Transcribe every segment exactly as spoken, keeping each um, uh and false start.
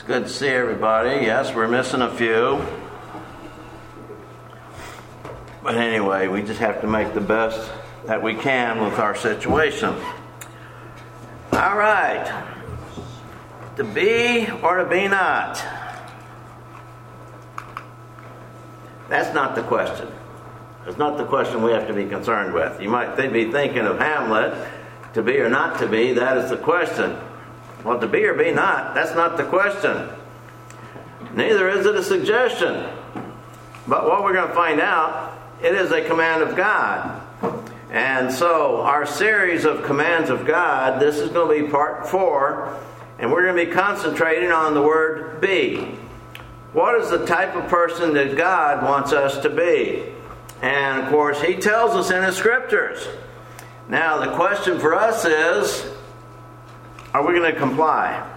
Good to see everybody. Yes, we're missing a few. But anyway, we just have to make the best that we can with our situation. All right. To be or to be not? That's not the question. It's not the question we have to be concerned with. You might be thinking of Hamlet, to be or not to be, that is the question. Well, to be or be not, that's not the question. Neither is it a suggestion. But what we're going to find out, it is a command of God. And so our series of commands of God, this is going to be part four, and we're going to be concentrating on the word be. What is the type of person that God wants us to be? And of course, He tells us in His scriptures. Now, the question for us is, are we going to comply?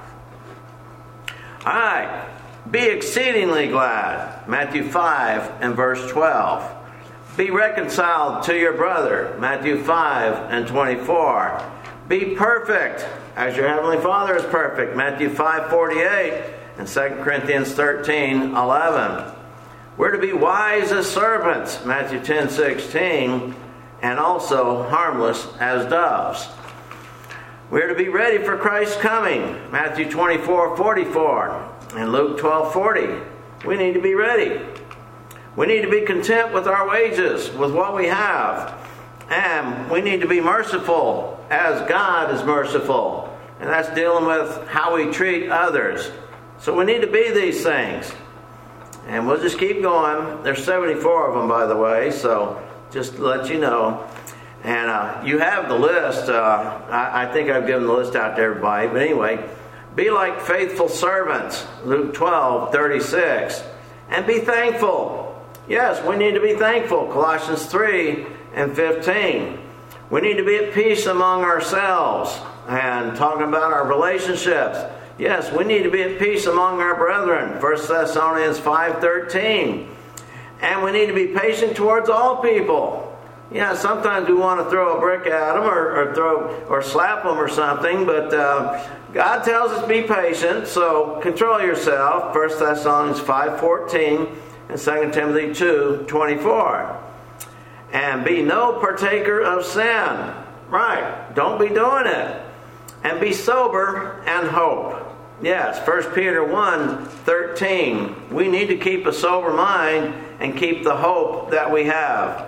All right. Be exceedingly glad. Matthew five and verse twelve. Be reconciled to your brother. Matthew five and twenty-four. Be perfect as your heavenly Father is perfect. Matthew five forty-eight and Second Corinthians thirteen eleven. We're to be wise as serpents. Matthew ten sixteen. And also harmless as doves. We're to be ready for Christ's coming. Matthew twenty-four forty-four and Luke twelve forty. We need to be ready. We need to be content with our wages, with what we have. And we need to be merciful as God is merciful. And that's dealing with how we treat others. So we need to be these things. And we'll just keep going. There's seventy-four of them, by the way, so just to let you know. And uh, you have the list. Uh, I, I think I've given the list out to everybody. But anyway, be like faithful servants. Luke twelve thirty-six. And be thankful. Yes, we need to be thankful. Colossians three and fifteen. We need to be at peace among ourselves. And talking about our relationships. Yes, we need to be at peace among our brethren. First Thessalonians five thirteen. And we need to be patient towards all people. Yeah, sometimes we want to throw a brick at them or, or throw or slap them or something, but uh, God tells us be patient, so control yourself. First Thessalonians five fourteen and Second Timothy two twenty-four. And be no partaker of sin. Right, don't be doing it. And be sober and hope. Yes, First Peter one thirteen. We need to keep a sober mind and keep the hope that we have.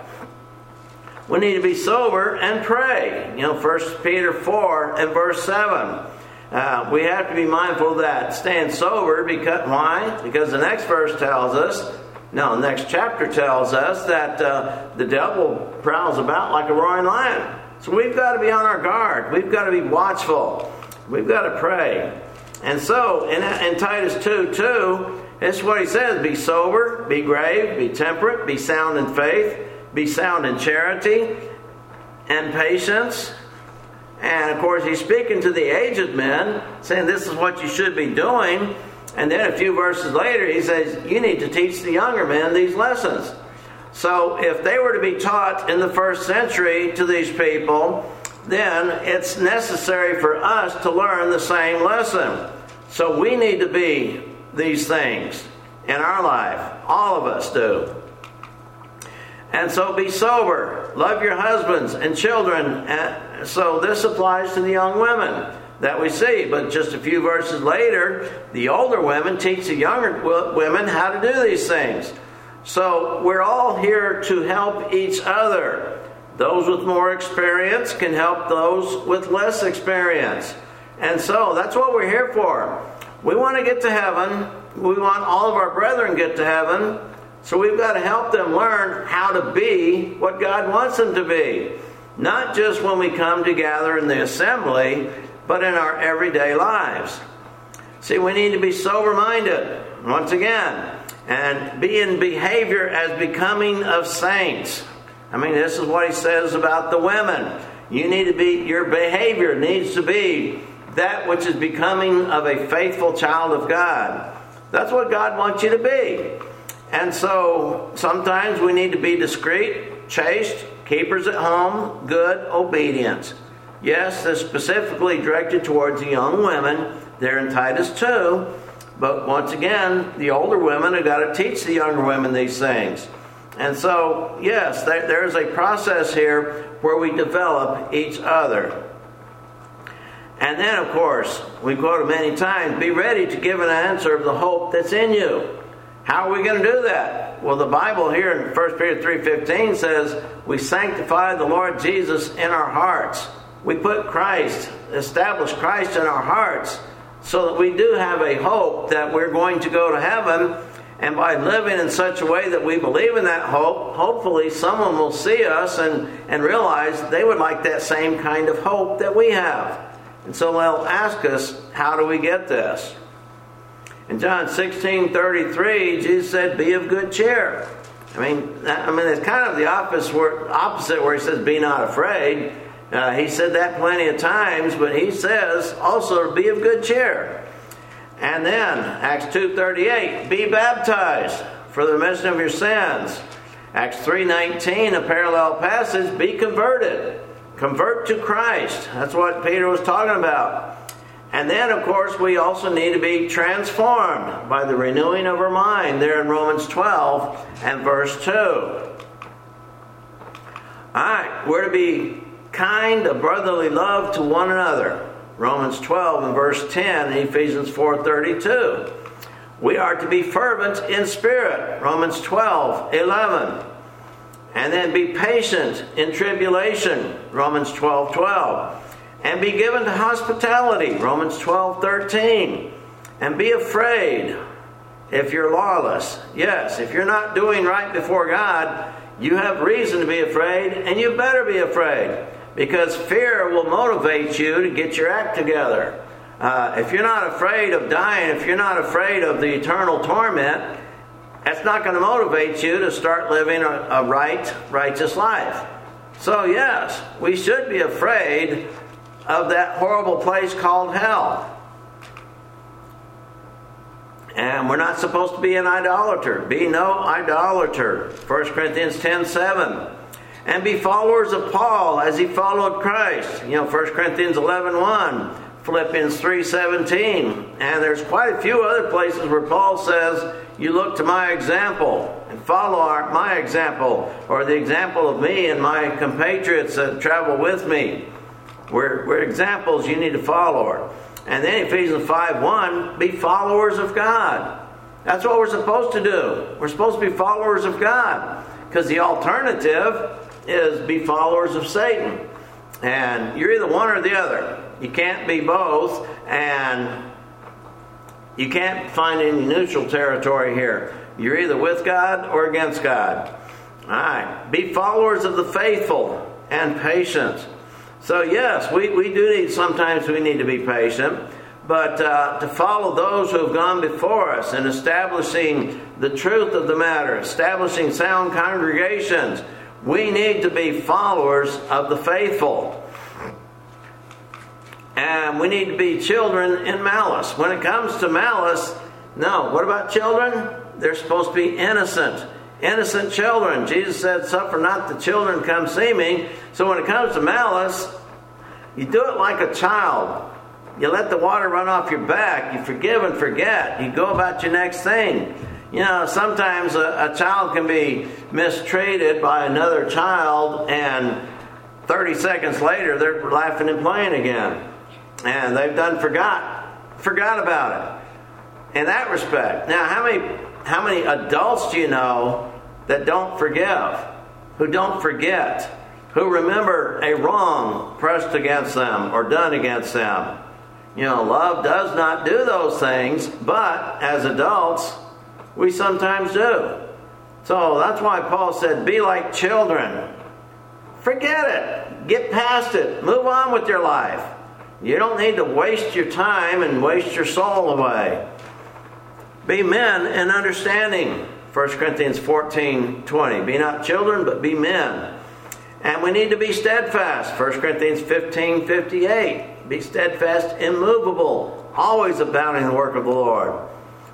We need to be sober and pray. You know, First Peter four and verse seven. Uh, we have to be mindful of that. Staying sober, because why? Because the next verse tells us, no, the next chapter tells us that uh, the devil prowls about like a roaring lion. So we've got to be on our guard. We've got to be watchful. We've got to pray. And so, in, in Titus two two, this is what he says. Be sober, be grave, be temperate, be sound in faith, be sound in charity and patience. And of course, he's speaking to the aged men, saying this is what you should be doing. And then a few verses later, he says, you need to teach the younger men these lessons. So if they were to be taught in the first century to these people, then it's necessary for us to learn the same lesson. So we need to be these things in our life. All of us do. And so be sober. Love your husbands and children. And so this applies to the young women that we see. But just a few verses later, the older women teach the younger women how to do these things. So we're all here to help each other. Those with more experience can help those with less experience. And so that's what we're here for. We want to get to heaven. We want all of our brethren to get to heaven. So we've got to help them learn how to be what God wants them to be. Not just when we come together in the assembly, but in our everyday lives. See, we need to be sober-minded, once again, and be in behavior as becoming of saints. I mean, this is what he says about the women. You need to be, your behavior needs to be that which is becoming of a faithful child of God. That's what God wants you to be. And so sometimes we need to be discreet, chaste, keepers at home, good, obedience. Yes, this is specifically directed towards the young women. They're in Titus two. But once again, the older women have got to teach the younger women these things. And so, yes, there, there's a process here where we develop each other. And then, of course, we quote it many times, be ready to give an answer of the hope that's in you. How are we going to do that? Well, the Bible here in First Peter three fifteen says, we sanctify the Lord Jesus in our hearts. We put Christ, establish Christ in our hearts so that we do have a hope that we're going to go to heaven. And by living in such a way that we believe in that hope, hopefully someone will see us and, and realize they would like that same kind of hope that we have. And so they'll ask us, how do we get this? In John sixteen thirty-three, Jesus said, be of good cheer. I mean, I mean, it's kind of the opposite where, opposite where he says, be not afraid. Uh, he said that plenty of times, but he says also, be of good cheer. And then, Acts two thirty-eight, be baptized for the remission of your sins. Acts three nineteen, a parallel passage, be converted. Convert to Christ. That's what Peter was talking about. And then, of course, we also need to be transformed by the renewing of our mind there in Romans twelve and verse two. All right, we're to be kind of brotherly love to one another. Romans twelve and verse ten and Ephesians four thirty-two. We are to be fervent in spirit. Romans twelve eleven. And then be patient in tribulation. Romans twelve twelve. And be given to hospitality. Romans twelve thirteen. And be afraid if you're lawless. Yes, if you're not doing right before God, you have reason to be afraid, and you better be afraid. Because fear will motivate you to get your act together. Uh, if you're not afraid of dying, if you're not afraid of the eternal torment, that's not going to motivate you to start living a, a right, righteous life. So yes, we should be afraid of that horrible place called hell. And we're not supposed to be an idolater. Be no idolater. First Corinthians ten seven. And be followers of Paul as he followed Christ. You know, First Corinthians eleven one, Philippians three seventeen. And there's quite a few other places where Paul says, you look to my example and follow our, my example, or the example of me and my compatriots that travel with me. We're, we're examples you need to follow. And then Ephesians five one, be followers of God. That's what we're supposed to do. We're supposed to be followers of God. Because the alternative is be followers of Satan. And you're either one or the other. You can't be both, and you can't find any neutral territory here. You're either with God or against God. All right. Be followers of the faithful and patient. So yes, we, we do need, sometimes we need to be patient, but uh, to follow those who have gone before us in establishing the truth of the matter, establishing sound congregations, we need to be followers of the faithful. And we need to be children in malice. When it comes to malice, no. What about children? They're supposed to be innocent. Innocent children. Jesus said, suffer not the children come see me. So when it comes to malice, you do it like a child. You let the water run off your back. You forgive and forget. You go about your next thing. You know, sometimes a, a child can be mistreated by another child, and thirty seconds later they're laughing and playing again. And they've done forgot, forgot about it. In that respect. Now, how many, how many adults do you know that don't forgive? Who don't forget? Who remember a wrong pressed against them or done against them? You know, love does not do those things, but as adults, we sometimes do. So that's why Paul said, be like children. Forget it. Get past it. Move on with your life. You don't need to waste your time and waste your soul away. Be men in understanding. First Corinthians fourteen twenty. Be not children, but be men. And we need to be steadfast. First Corinthians fifteen fifty-eight. Be steadfast, immovable, always abounding in the work of the Lord.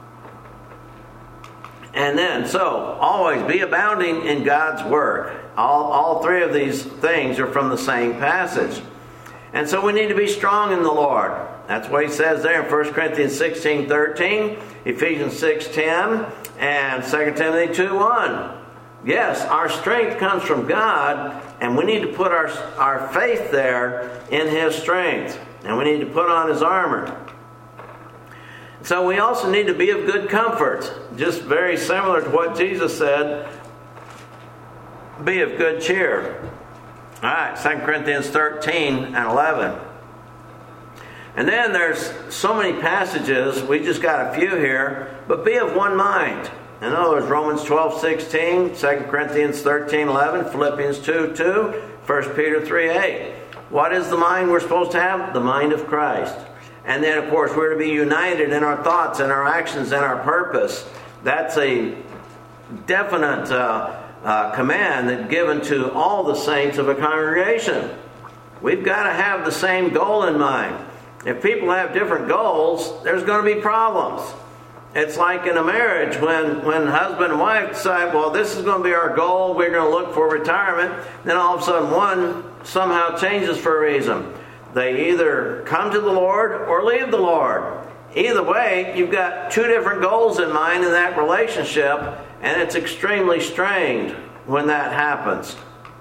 And then, so, always be abounding in God's work. All, all three of these things are from the same passage. And so we need to be strong in the Lord. That's what he says there in First Corinthians sixteen thirteen, Ephesians six ten, and Second Timothy two one. Yes, our strength comes from God, and we need to put our, our faith there in His strength. And we need to put on His armor. So we also need to be of good comfort. Just very similar to what Jesus said, be of good cheer. All right, Second Corinthians thirteen and eleven. And then there's so many passages, we just got a few here, but be of one mind. In other words, Romans twelve sixteen, Second Corinthians thirteen eleven, Philippians two two, First Peter three eight. What is the mind we're supposed to have? The mind of Christ. And then, of course, we're to be united in our thoughts and our actions and our purpose. That's a definite uh, uh, command that's given to all the saints of a congregation. We've got to have the same goal in mind. If people have different goals, there's going to be problems. It's like in a marriage when, when husband and wife decide, well, this is going to be our goal, we're going to look for retirement. Then all of a sudden one somehow changes for a reason. They either come to the Lord or leave the Lord. Either way, you've got two different goals in mind in that relationship, and it's extremely strained when that happens.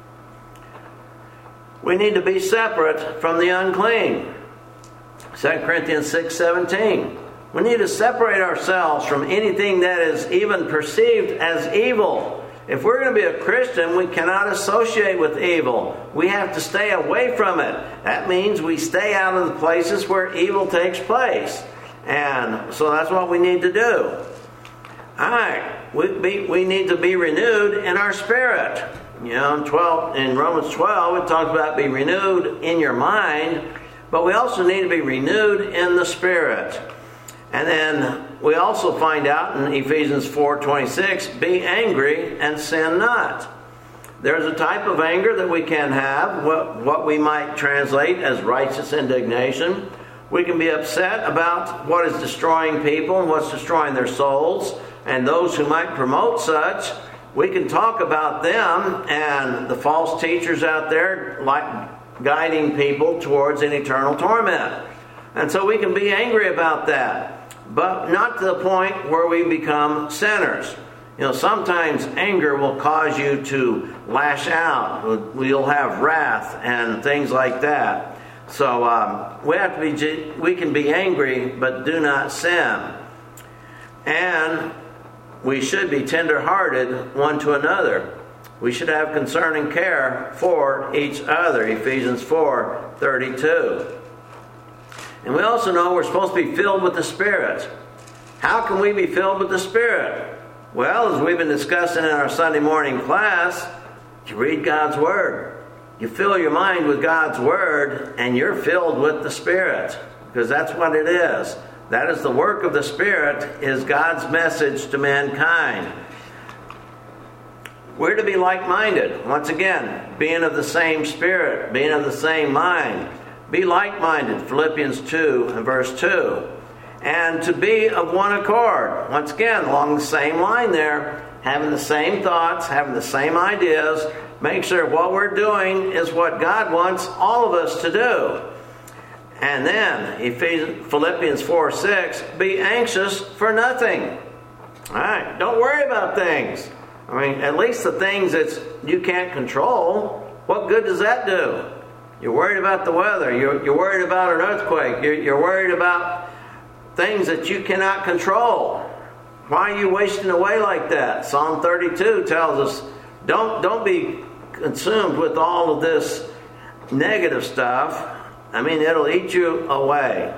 We need to be separate from the unclean. Second Corinthians six seventeen. We need to separate ourselves from anything that is even perceived as evil. If we're going to be a Christian, we cannot associate with evil. We have to stay away from it. That means we stay out of the places where evil takes place. And so that's what we need to do. All right. We, be, we need to be renewed in our spirit. You know, in, twelve, in Romans twelve, it talks about be renewed in your mind. But we also need to be renewed in the spirit. And then we also find out in Ephesians four twenty-six, be angry and sin not. There's a type of anger that we can have, what, what we might translate as righteous indignation. We can be upset about what is destroying people and what's destroying their souls, and those who might promote such. We can talk about them and the false teachers out there like guiding people towards an eternal torment. And so we can be angry about that. But not to the point where we become sinners. You know, sometimes anger will cause you to lash out. We'll have wrath and things like that. So um, we have to be. We can be angry, but do not sin. And we should be tender-hearted one to another. We should have concern and care for each other. Ephesians four thirty-two. And we also know we're supposed to be filled with the Spirit. How can we be filled with the Spirit? Well, as we've been discussing in our Sunday morning class, you read God's Word. You fill your mind with God's Word, and you're filled with the Spirit. Because that's what it is. That is the work of the Spirit, is God's message to mankind. We're to be like-minded. Once again, being of the same spirit, being of the same mind. Be like-minded, Philippians two and verse two. And to be of one accord. Once again, along the same line there, having the same thoughts, having the same ideas. Make sure what we're doing is what God wants all of us to do. And then, Ephesians, Philippians four six, be anxious for nothing. All right, don't worry about things. I mean, at least the things that you can't control, what good does that do? You're worried about the weather. You're, you're worried about an earthquake. You're, you're worried about things that you cannot control. Why are you wasting away like that? Psalm thirty-two tells us, don't, don't be consumed with all of this negative stuff. I mean, it'll eat you away.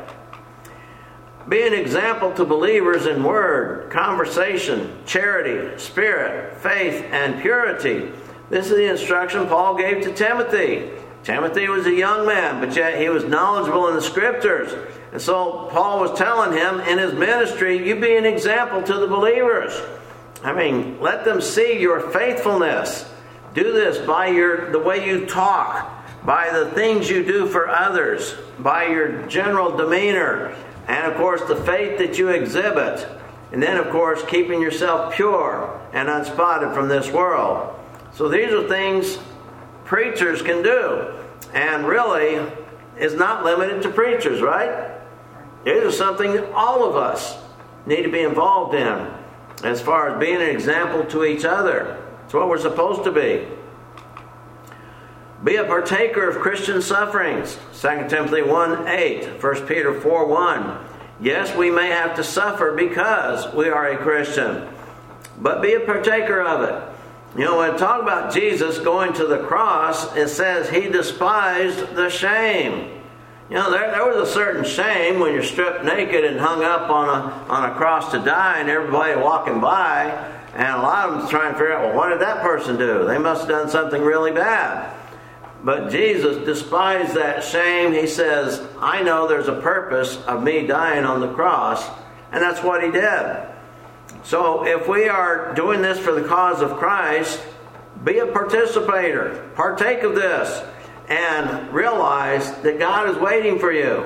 Be an example to believers in word, conversation, charity, spirit, faith, and purity. This is the instruction Paul gave to Timothy. Timothy was a young man, but yet he was knowledgeable in the Scriptures. And so Paul was telling him in his ministry, you be an example to the believers. I mean, let them see your faithfulness. Do this by your the way you talk, by the things you do for others, by your general demeanor, and of course the faith that you exhibit. And then of course keeping yourself pure and unspotted from this world. So these are things preachers can do. And really, is not limited to preachers, right? It is something that all of us need to be involved in as far as being an example to each other. It's what we're supposed to be. Be a partaker of Christian sufferings. Second Timothy one eight, First Peter four one. Yes, we may have to suffer because we are a Christian, but be a partaker of it. You know, when we talk about Jesus going to the cross, it says he despised the shame. You know, there, there was a certain shame when you're stripped naked and hung up on a, on a cross to die and everybody walking by, and a lot of them trying to figure out, well, what did that person do? They must have done something really bad. But Jesus despised that shame. He says, I know there's a purpose of me dying on the cross, and that's what he did. So if we are doing this for the cause of Christ, be a participator. Partake of this and realize that God is waiting for you.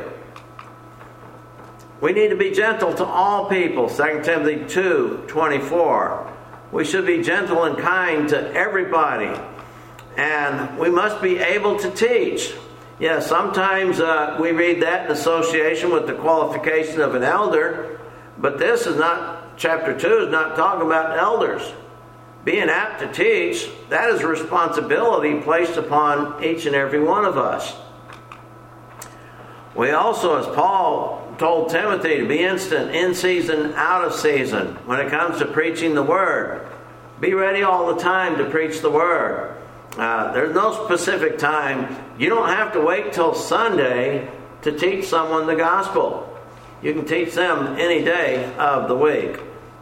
We need to be gentle to all people. Second Timothy two twenty-four. We should be gentle and kind to everybody. And we must be able to teach. Yeah, sometimes uh, we read that in association with the qualification of an elder, but this is not, chapter two is not talking about elders. Being apt to teach, that is a responsibility placed upon each and every one of us. We also, as Paul told Timothy, to be instant, in season, out of season, when it comes to preaching the Word. Be ready all the time to preach the Word. Uh, there's no specific time. You don't have to wait till Sunday to teach someone the gospel. You can teach them any day of the week.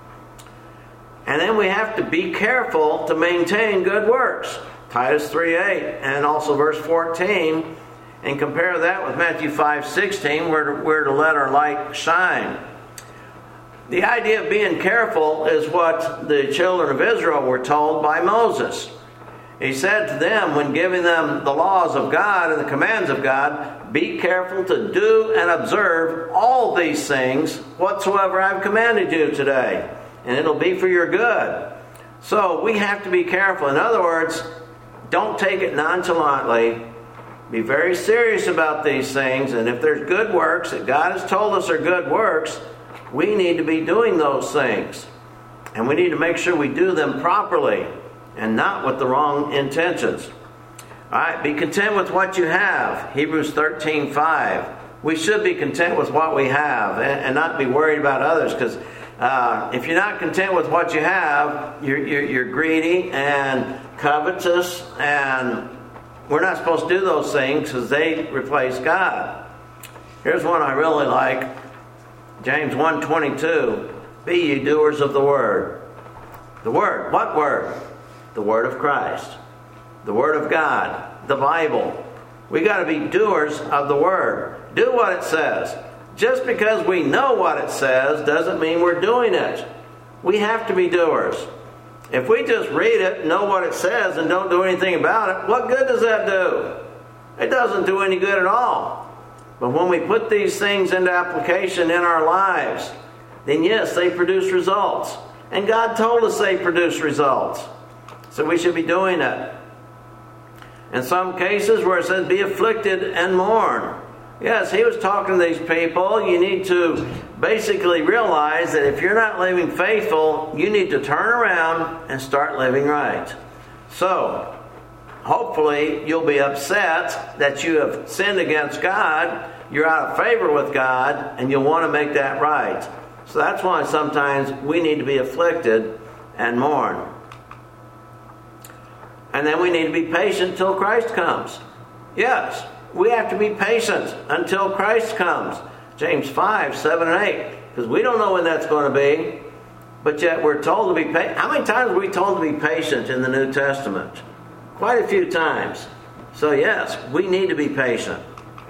And then we have to be careful to maintain good works. Titus three eight and also verse fourteen. And compare that with Matthew five sixteen, where to, where to let our light shine. The idea of being careful is what the children of Israel were told by Moses. He said to them, when giving them the laws of God and the commands of God, be careful to do and observe all these things whatsoever I've commanded you today, and it'll be for your good. So we have to be careful. In other words, don't take it nonchalantly. Be very serious about these things, and if there's good works that God has told us are good works, we need to be doing those things. And we need to make sure we do them properly and not with the wrong intentions. All right, be content with what you have. Hebrews thirteen five. We should be content with what we have and, and not be worried about others, because uh, if you're not content with what you have, you're, you're, you're greedy and covetous, and we're not supposed to do those things because they replace God. Here's one I really like. James one twenty-two. Be ye doers of the word. The word. What word? The word of Christ. The word of God. The Bible. We got to be doers of the word. Do what it says. Just because we know what it says doesn't mean we're doing it. We have to be doers. If we just read it, know what it says, and don't do anything about it, what good does that do? It doesn't do any good at all. But when we put these things into application in our lives, then yes, they produce results. And God told us they produce results. So we should be doing it. In some cases where it says, be afflicted and mourn. Yes, he was talking to these people. You need to basically realize that if you're not living faithful, you need to turn around and start living right. So, hopefully you'll be upset that you have sinned against God, you're out of favor with God, and you'll want to make that right. So that's why sometimes we need to be afflicted and mourn. And then we need to be patient till Christ comes. Yes, we have to be patient until Christ comes. James five, seven, and eight. Because we don't know when that's going to be. But yet we're told to be patient. How many times are we told to be patient in the New Testament? Quite a few times. So yes, we need to be patient.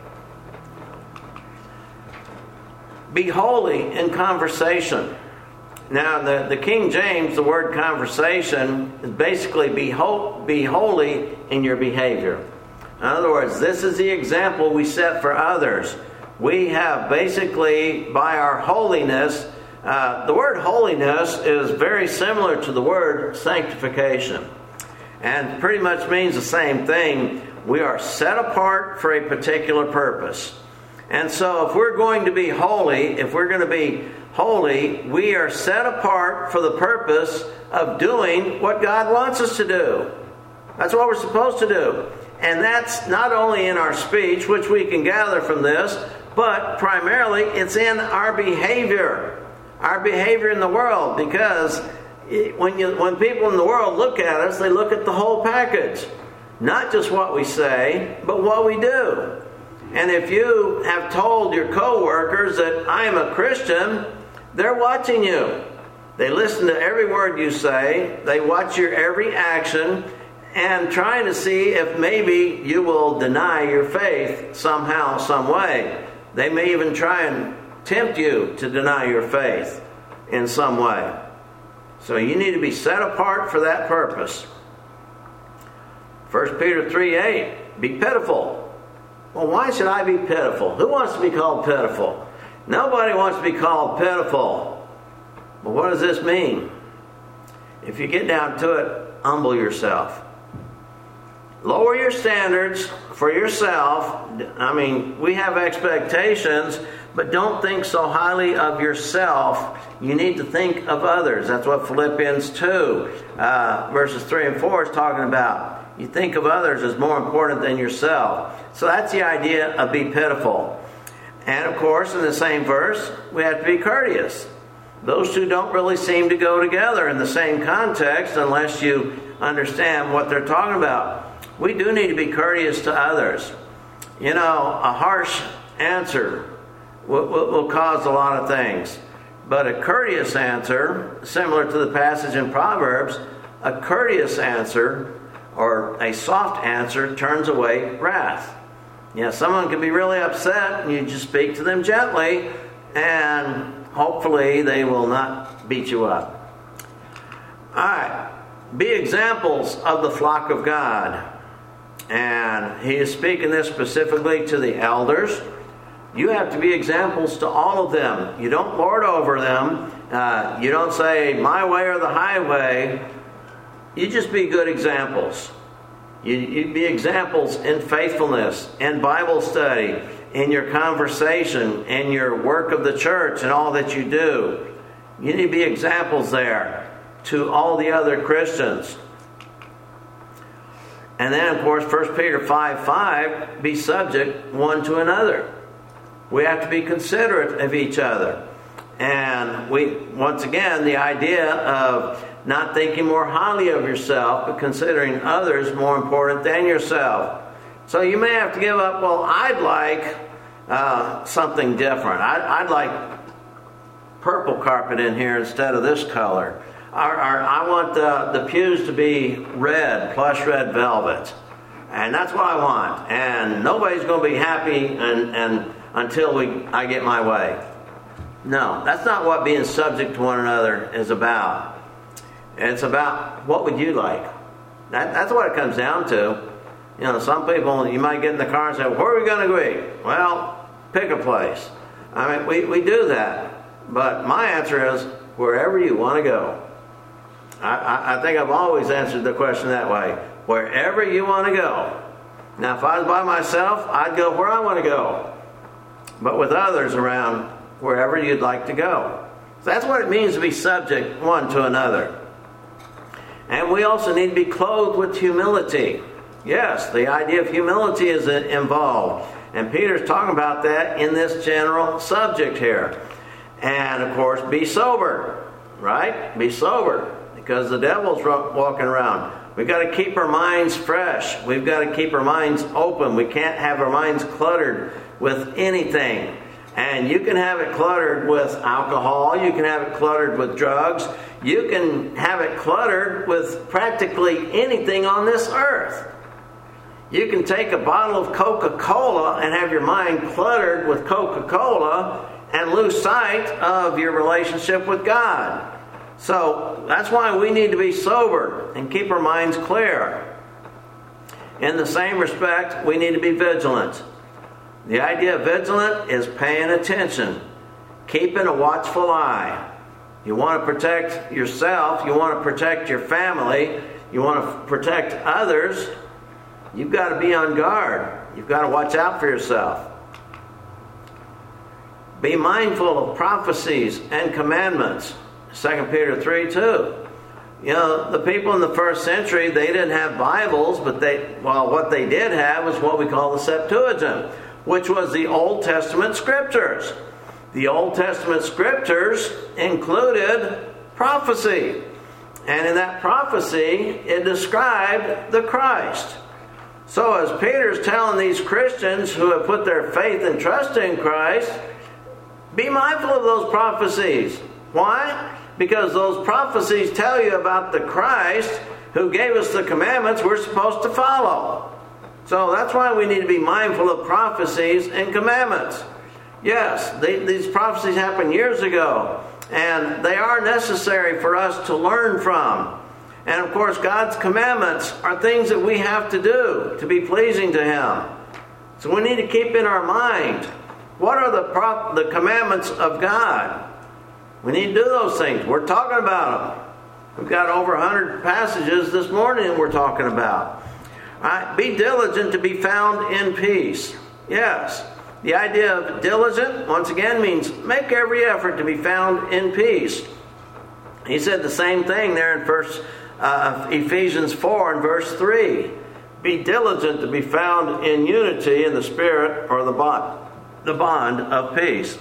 Be holy in conversation. Now, the, the King James, the word conversation, is basically be, ho- be holy in your behavior. In other words, this is the example we set for others. We have basically, by our holiness, uh, the word holiness is very similar to the word sanctification. And pretty much means the same thing. We are set apart for a particular purpose. And so if we're going to be holy, if we're going to be holy, we are set apart for the purpose of doing what God wants us to do. That's what we're supposed to do. And that's not only in our speech, which we can gather from this, but primarily it's in our behavior. Our behavior in the world. Because when you, when people in the world look at us, they look at the whole package. Not just what we say, but what we do. And if you have told your co-workers that I am a Christian, they're watching you. They listen to every word you say. They watch your every action and trying to see if maybe you will deny your faith somehow, some way. They may even try and tempt you to deny your faith in some way. So you need to be set apart for that purpose. First Peter three eight, be pitiful. Well, why should I be pitiful? Who wants to be called pitiful? Nobody wants to be called pitiful. But what does this mean? If you get down to it, humble yourself. Lower your standards for yourself. I mean, we have expectations, but don't think so highly of yourself. You need to think of others. That's what Philippians two, uh, verses three and four is talking about. You think of others as more important than yourself. So that's the idea of be pitiful. And of course, in the same verse, we have to be courteous. Those two don't really seem to go together in the same context unless you understand what they're talking about. We do need to be courteous to others. You know, a harsh answer will, will, will cause a lot of things. But a courteous answer, similar to the passage in Proverbs, a courteous answer or a soft answer turns away wrath. You know, someone can be really upset and you just speak to them gently and hopefully they will not beat you up. Alright, be examples of the flock of God. And he is speaking this specifically to the elders. You have to be examples to all of them. You don't lord over them. Uh, you don't say, my way or the highway. You just be good examples. You, you be examples in faithfulness, in Bible study, in your conversation, in your work of the church, and all that you do. You need to be examples there to all the other Christians. And then, of course, First Peter five five, be subject one to another. We have to be considerate of each other. And we, once again, the idea of not thinking more highly of yourself, but considering others more important than yourself. So you may have to give up, well, I'd like uh, something different. I'd, I'd like purple carpet in here instead of this color. Or, or I want the, the pews to be red, plush red velvet. And that's what I want. And nobody's going to be happy and, and until we I get my way. No, that's not what being subject to one another is about. It's about what would you like. That, that's what it comes down to. You know, some people, you might get in the car and say, well, where are we going to go eat? Well, pick a place. I mean, we, we do that. But my answer is, wherever you want to go. I, I, I think I've always answered the question that way. Wherever you want to go. Now, if I was by myself, I'd go where I want to go. But with others around, wherever you'd like to go. So that's what it means to be subject one to another. And we also need to be clothed with humility. Yes, the idea of humility is involved. And Peter's talking about that in this general subject here. And, of course, be sober. Right? Be sober. Because the devil's walking around. We've got to keep our minds fresh. We've got to keep our minds open. We can't have our minds cluttered with anything. And you can have it cluttered with alcohol. You can have it cluttered with drugs. You can have it cluttered with practically anything on this earth. You can take a bottle of Coca-Cola and have your mind cluttered with Coca-Cola and lose sight of your relationship with God. So that's why we need to be sober and keep our minds clear. In the same respect, we need to be vigilant. The idea of vigilant is paying attention, keeping a watchful eye. You want to protect yourself, you want to protect your family, you want to protect others. You've got to be on guard. You've got to watch out for yourself. Be mindful of prophecies and commandments. Second Peter three two. You know, the people in the first century, they didn't have Bibles, but they, well, what they did have was what we call the Septuagint, which was the Old Testament scriptures. The Old Testament scriptures included prophecy. And in that prophecy, it described the Christ. So as Peter's telling these Christians who have put their faith and trust in Christ, be mindful of those prophecies. Why? Because those prophecies tell you about the Christ who gave us the commandments we're supposed to follow. So that's why we need to be mindful of prophecies and commandments. Yes, they, these prophecies happened years ago, and they are necessary for us to learn from. And of course, God's commandments are things that we have to do to be pleasing to Him. So we need to keep in our mind, what are the prop, the commandments of God? We need to do those things. We're talking about them. We've got over one hundred passages this morning that we're talking about. All right, be diligent to be found in peace. Yes, the idea of diligent, once again, means make every effort to be found in peace. He said the same thing there in first uh, Ephesians four and verse three. Be diligent to be found in unity in the Spirit, or the bond. the bond of peace.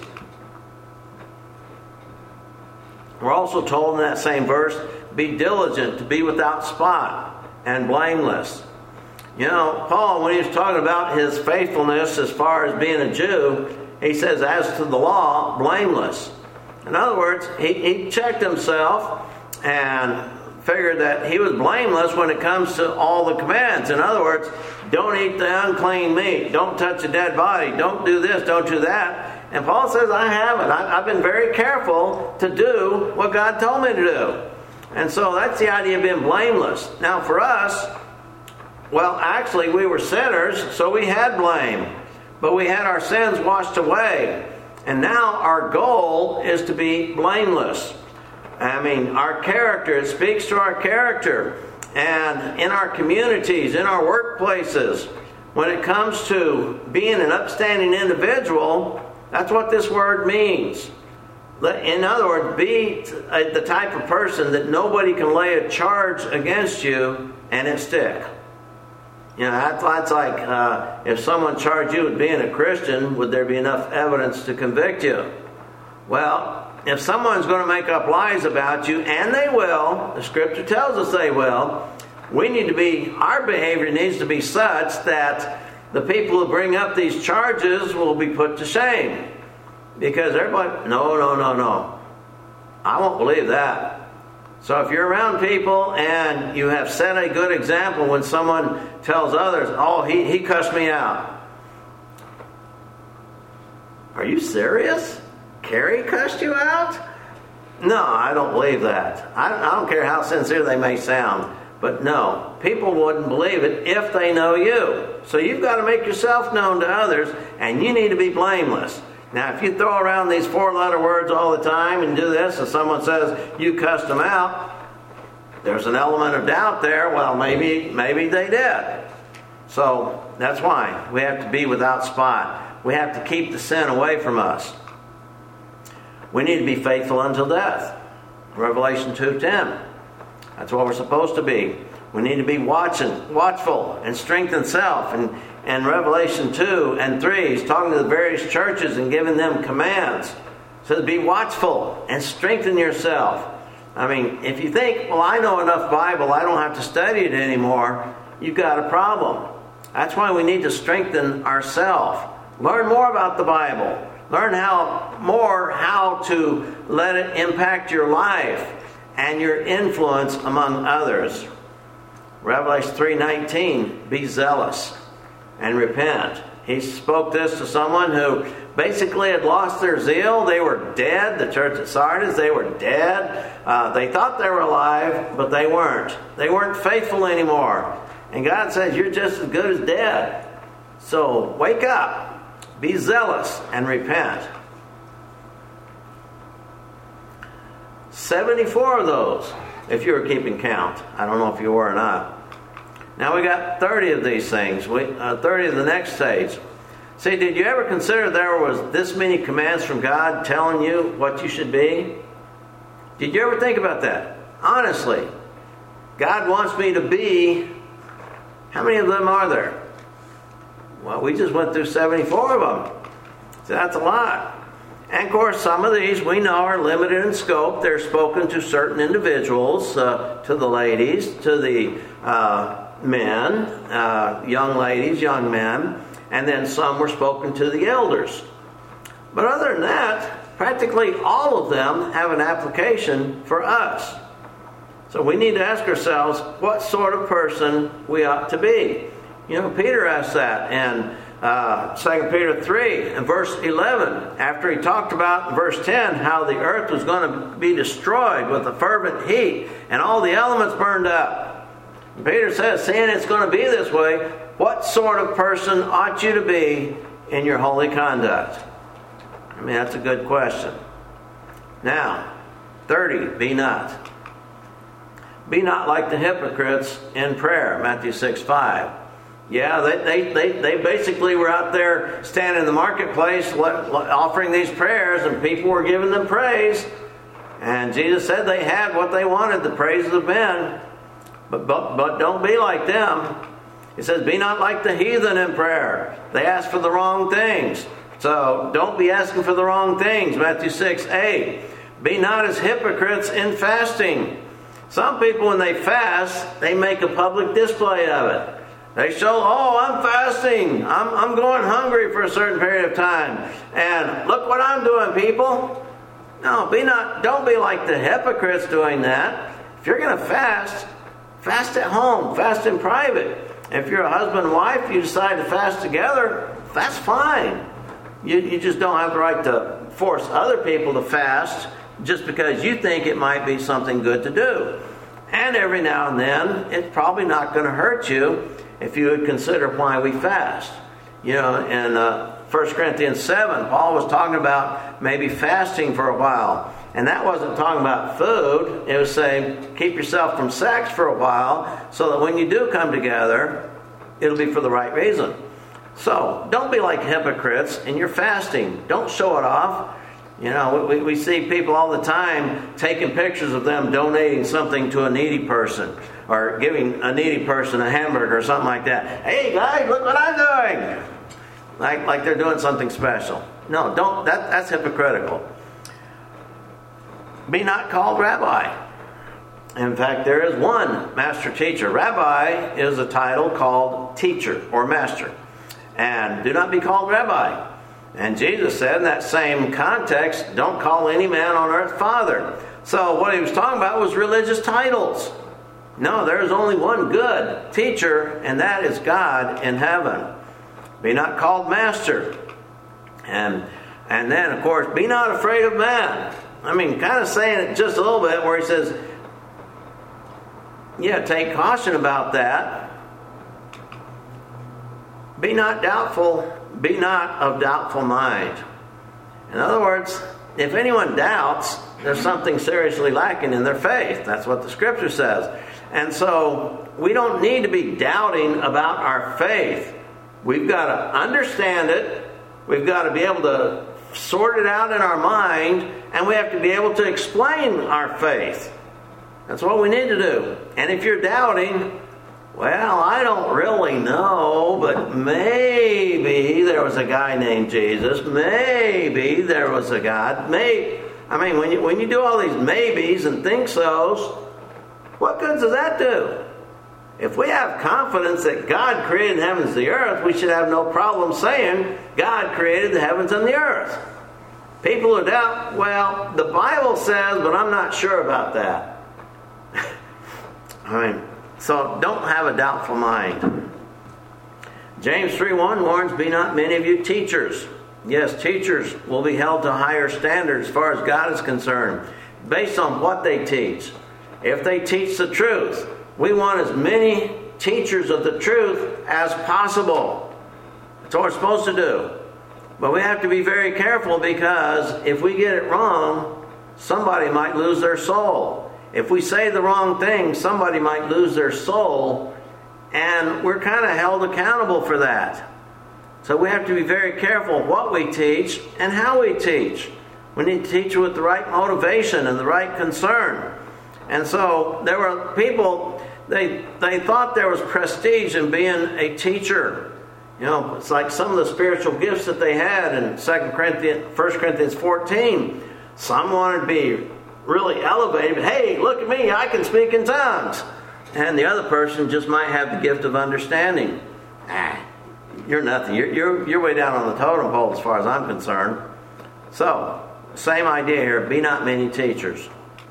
We're also told in that same verse, be diligent to be without spot and blameless. You know, Paul, when he was talking about his faithfulness as far as being a Jew, he says, as to the law, blameless. In other words, he, he checked himself and figured that he was blameless when it comes to all the commands. In other words, don't eat the unclean meat. Don't touch a dead body. Don't do this. Don't do that. And Paul says, I haven't. I, I've been very careful to do what God told me to do. And so that's the idea of being blameless. Now for us, well, actually we were sinners, so we had blame. But we had our sins washed away. And now our goal is to be blameless. I mean, our character, it speaks to our character. And in our communities, in our workplaces, when it comes to being an upstanding individual, that's what this word means. In other words, be the type of person that nobody can lay a charge against you and it stick. You know, that's like uh, if someone charged you with being a Christian, would there be enough evidence to convict you? Well, if someone's going to make up lies about you, and they will, the Scripture tells us they will, we need to be, our behavior needs to be such that the people who bring up these charges will be put to shame. Because everybody, no, no, no, no. I won't believe that. So if you're around people and you have set a good example when someone tells others, oh, he, he cussed me out. Are you serious? Carrie cussed you out? No, I don't believe that. I, I don't care how sincere they may sound. But no, people wouldn't believe it if they know you. So you've got to make yourself known to others, and you need to be blameless. Now, if you throw around these four-letter words all the time and do this, and someone says you cussed them out, there's an element of doubt there. Well, maybe, maybe they did. So that's why we have to be without spot. We have to keep the sin away from us. We need to be faithful until death. Revelation two ten. That's what we're supposed to be. We need to be watching, watchful and strengthen self. And, and Revelation two and three, he's talking to the various churches and giving them commands. So be watchful and strengthen yourself. I mean, if you think, well, I know enough Bible, I don't have to study it anymore, you've got a problem. That's why we need to strengthen ourselves. Learn more about the Bible. Learn how more how to let it impact your life and your influence among others. Revelation three nineteen, be zealous and repent. He spoke this to someone who basically had lost their zeal. They were dead. The church at Sardis, they were dead. Uh, they thought they were alive, but they weren't. They weren't faithful anymore. And God says, you're just as good as dead. So wake up. Be zealous and repent. seventy-four of those, if you were keeping count. I don't know if you were or not. Now we got thirty of these things. We, uh, thirty of the next stage. See, did you ever consider there was this many commands from God telling you what you should be? Did you ever think about that? Honestly, God wants me to be, how many of them are there? Well, we just went through seventy-four of them. So that's a lot. And of course, some of these we know are limited in scope. They're spoken to certain individuals, uh, to the ladies, to the uh, men, uh, young ladies, young men, and then some were spoken to the elders. But other than that, practically all of them have an application for us. So we need to ask ourselves what sort of person we ought to be. You know, Peter asked that in uh, Second Peter three and verse eleven, after he talked about in verse ten how the earth was going to be destroyed with a fervent heat and all the elements burned up. And Peter says, seeing it's going to be this way, what sort of person ought you to be in your holy conduct? I mean, that's a good question. Now, thirty, be not. Be not like the hypocrites in prayer, Matthew six five. Yeah, they, they, they, they basically were out there standing in the marketplace offering these prayers, and people were giving them praise. And Jesus said they had what they wanted, the praises of men. But, but, but don't be like them. He says, be not like the heathen in prayer. They ask for the wrong things. So don't be asking for the wrong things, Matthew six eight. Be not as hypocrites in fasting. Some people, when they fast, they make a public display of it. They show, oh, I'm fasting. I'm, I'm going hungry for a certain period of time. And look what I'm doing, people. No, be not. Don't be like the hypocrites doing that. If you're going to fast, fast at home. Fast in private. If you're a husband and wife, you decide to fast together, that's fine. You, you just don't have the right to force other people to fast just because you think it might be something good to do. And every now and then, it's probably not going to hurt you if you would consider why we fast. You know, in uh, First Corinthians seven, Paul was talking about maybe fasting for a while. And that wasn't talking about food. It was saying, keep yourself from sex for a while so that when you do come together, it'll be for the right reason. So, don't be like hypocrites in your fasting. Don't show it off. You know, we, we see people all the time taking pictures of them donating something to a needy person or giving a needy person a hamburger or something like that. Hey guys, look what I'm doing! Like, like they're doing something special. No, don't. That, that's hypocritical. Be not called rabbi. In fact, there is one master teacher. Rabbi is a title called teacher or master. And do not be called rabbi. And Jesus said in that same context, don't call any man on earth father. So what he was talking about was religious titles. No, there is only one good teacher, and that is God in heaven. Be not called master. And, and then, of course, be not afraid of man. I mean, kind of saying it just a little bit where he says, yeah, take caution about that. Be not doubtful, be not of doubtful mind. In other words, if anyone doubts, there's something seriously lacking in their faith. That's what the Scripture says. And so, we don't need to be doubting about our faith. We've got to understand it. We've got to be able to sort it out in our mind, and we have to be able to explain our faith. That's what we need to do. And if you're doubting, well, I don't really know, but maybe there was a guy named Jesus. Maybe there was a God. Maybe. I mean, when you when you do all these maybes and think-sos, what good does that do? If we have confidence that God created the heavens and the earth, we should have no problem saying God created the heavens and the earth. People who doubt, well, the Bible says, but I'm not sure about that. I mean, so don't have a doubtful mind. James three one warns, be not many of you teachers. Yes, teachers will be held to higher standards as far as God is concerned, based on what they teach. If they teach the truth, we want as many teachers of the truth as possible. That's what we're supposed to do. But we have to be very careful, because if we get it wrong, somebody might lose their soul. If we say the wrong thing, somebody might lose their soul And we're kind of held accountable for that. So we have to be very careful what we teach and how we teach. We need to teach with the right motivation and the right concern. And so there were people, they they thought there was prestige in being a teacher. You know, it's like some of the spiritual gifts that they had in Second Corinthians, First Corinthians fourteen. Some wanted to be really elevated, but hey, look at me, I can speak in tongues. And the other person just might have the gift of understanding. Ah, you're nothing. You're, you're, you're way down on the totem pole as far as I'm concerned. So, same idea here. Be not many teachers.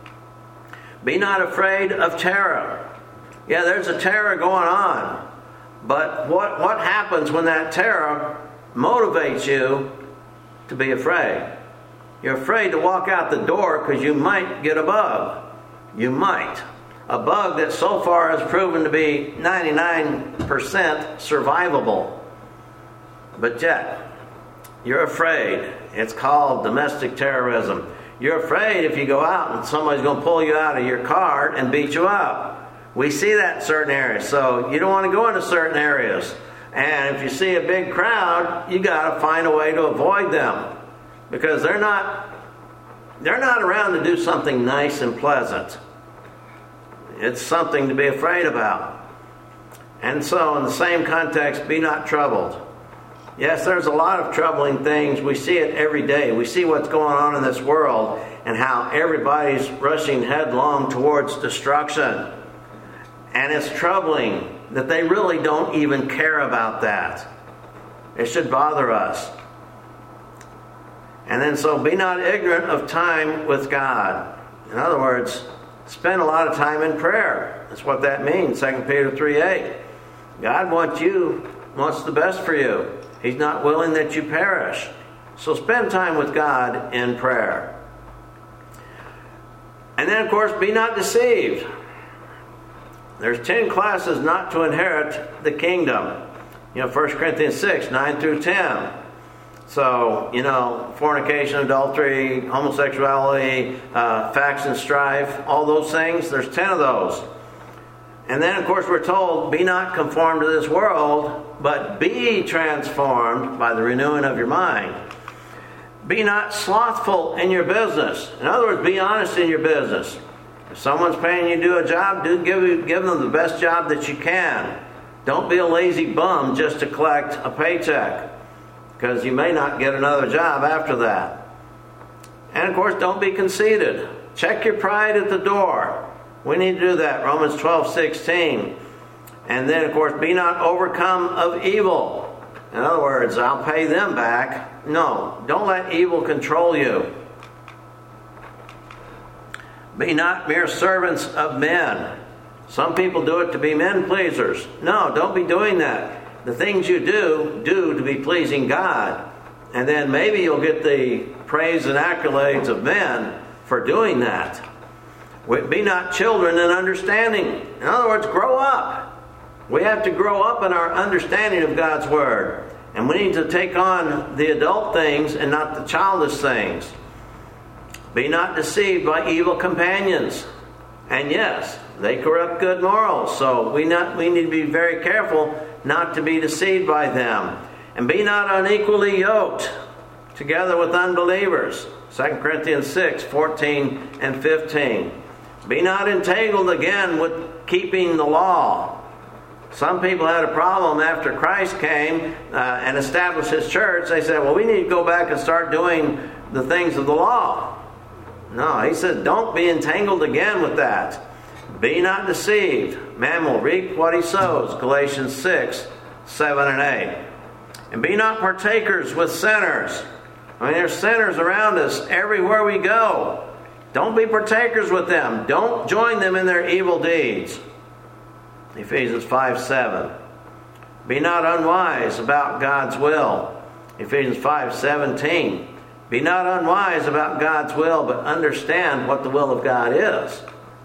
Be not afraid of terror. Yeah, there's a terror going on. But what, what happens when that terror motivates you to be afraid? You're afraid to walk out the door because you might get a bug. You might. A bug that so far has proven to be ninety-nine percent survivable. But yet, you're afraid. It's called domestic terrorism. You're afraid if you go out and somebody's going to pull you out of your car and beat you up. We see that in certain areas. So you don't want to go into certain areas. And if you see a big crowd, you got to find a way to avoid them. Because they're not, they're not around to do something nice and pleasant. It's something to be afraid about. And so in the same context, be not troubled. Yes, there's a lot of troubling things. We see it every day. We see what's going on in this world and how everybody's rushing headlong towards destruction. And it's troubling that they really don't even care about that. It should bother us. And then so be not ignorant of time with God. In other words, spend a lot of time in prayer. That's what that means, Second Peter three eight. God wants you, wants the best for you. He's not willing that you perish. So spend time with God in prayer. And then, of course, be not deceived. There's ten classes not to inherit the kingdom. You know, First Corinthians six, nine through ten. So, you know, fornication, adultery, homosexuality, uh, faction, strife, all those things, there's ten of those. And then, of course, we're told, be not conformed to this world, but be transformed by the renewing of your mind. Be not slothful in your business. In other words, be honest in your business. If someone's paying you to do a job, do give, give them the best job that you can. Don't be a lazy bum just to collect a paycheck, because you may not get another job after that. And of course, don't be conceited. Check your pride at the door. We need to do that, Romans twelve sixteen. And then, of course, be not overcome of evil. In other words, I'll pay them back. No, don't let evil control you. Be not mere servants of men. Some people do it to be men pleasers. No, don't be doing that. The things you do, do to be pleasing God. And then maybe you'll get the praise and accolades of men for doing that. Be not children in understanding. In other words, grow up. We have to grow up in our understanding of God's Word. And we need to take on the adult things and not the childish things. Be not deceived by evil companions. And yes, they corrupt good morals. So we not we need to be very careful not to be deceived by them. And be not unequally yoked together with unbelievers. Second Corinthians six, fourteen and fifteen. Be not entangled again with keeping the law. Some people had a problem after Christ came uh, and established His church. They said, well, we need to go back and start doing the things of the law. No, He said, don't be entangled again with that. Be not deceived. Man will reap what he sows. Galatians six, seven and eight. And be not partakers with sinners. I mean, there's sinners around us everywhere we go. Don't be partakers with them. Don't join them in their evil deeds. Ephesians five, seven. Be not unwise about God's will. Ephesians five, seventeen. Be not unwise about God's will, but understand what the will of God is.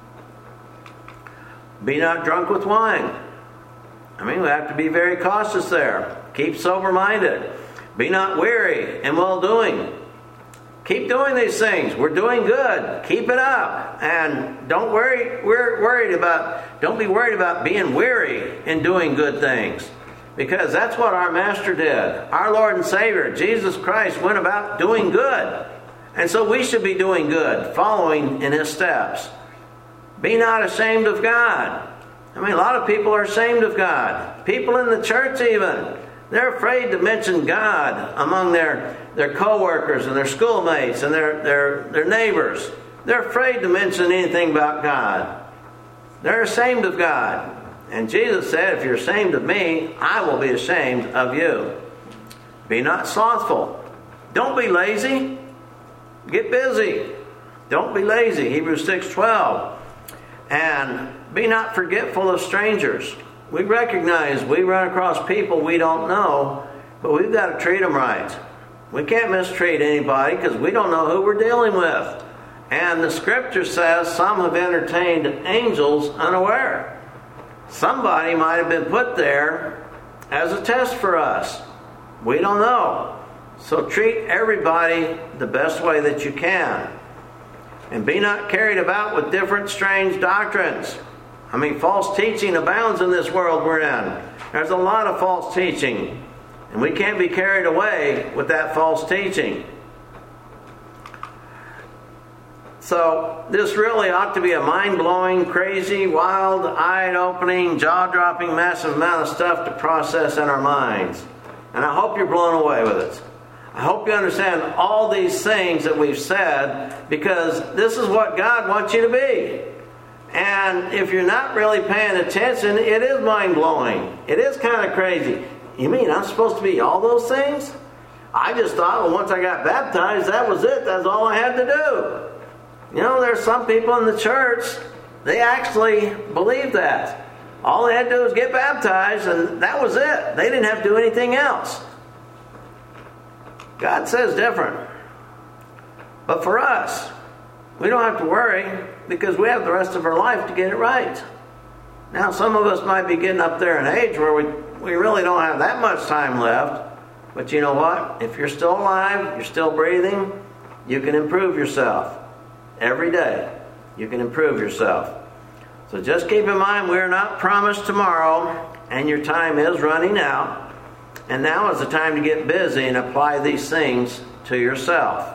Be not drunk with wine. I mean, we have to be very cautious there. Keep sober-minded. Be not weary in well-doing. Keep doing these things. We're doing good. Keep it up. And don't worry, we're worried about, don't be worried about being weary in doing good things. Because that's what our Master did. Our Lord and Savior, Jesus Christ, went about doing good. And so we should be doing good, following in His steps. Be not ashamed of God. I mean, a lot of people are ashamed of God. People in the church even. They're afraid to mention God among their, their co-workers and their schoolmates and their, their, their neighbors. They're afraid to mention anything about God. They're ashamed of God. And Jesus said, if you're ashamed of me, I will be ashamed of you. Be not slothful. Don't be lazy. Get busy. Don't be lazy. Hebrews six twelve. And be not forgetful of strangers. We recognize we run across people we don't know, but we've got to treat them right. We can't mistreat anybody because we don't know who we're dealing with. And the Scripture says some have entertained angels unaware. Somebody might have been put there as a test for us. We don't know. So treat everybody the best way that you can. And be not carried about with different strange doctrines. I mean, false teaching abounds in this world we're in. There's a lot of false teaching. And we can't be carried away with that false teaching. So, this really ought to be a mind-blowing, crazy, wild, eye-opening, jaw-dropping, massive amount of stuff to process in our minds. And I hope you're blown away with it. I hope you understand all these things that we've said, because this is what God wants you to be. And if you're not really paying attention, it is mind-blowing. It is kind of crazy. You mean I'm supposed to be all those things? I just thought, well, once I got baptized, that was it. That's all I had to do. You know, there's some people in the church, they actually believe that. All they had to do was get baptized, and that was it. They didn't have to do anything else. God says different. But for us, we don't have to worry because we have the rest of our life to get it right. Now, some of us might be getting up there in age where we, we really don't have that much time left. But you know what? If you're still alive, you're still breathing, you can improve yourself. Every day, you can improve yourself. So just keep in mind, we are not promised tomorrow, and your time is running out. And now is the time to get busy and apply these things to yourself.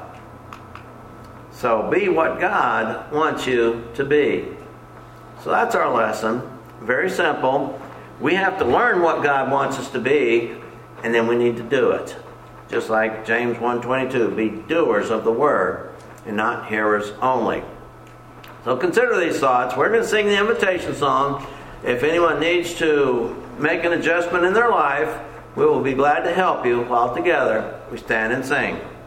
So be what God wants you to be. So that's our lesson. Very simple. We have to learn what God wants us to be, and then we need to do it. Just like James one twenty-two, be doers of the word and not hearers only. So consider these thoughts. We're going to sing the invitation song. If anyone needs to make an adjustment in their life, we will be glad to help you while together we stand and sing.